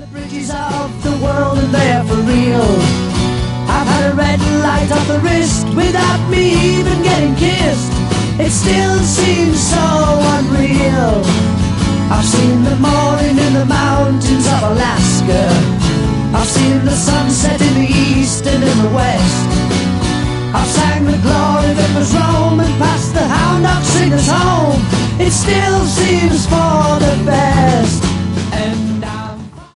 Bridges of the world and they're for real. I've had a red light off the wrist without me even getting kissed. It still seems so unreal. I've seen the morning in the mountains of Alaska. I've seen the sunset in the east and in the west. I've sang the glory that was Rome and passed the hound dog singers home. It still seems for the best.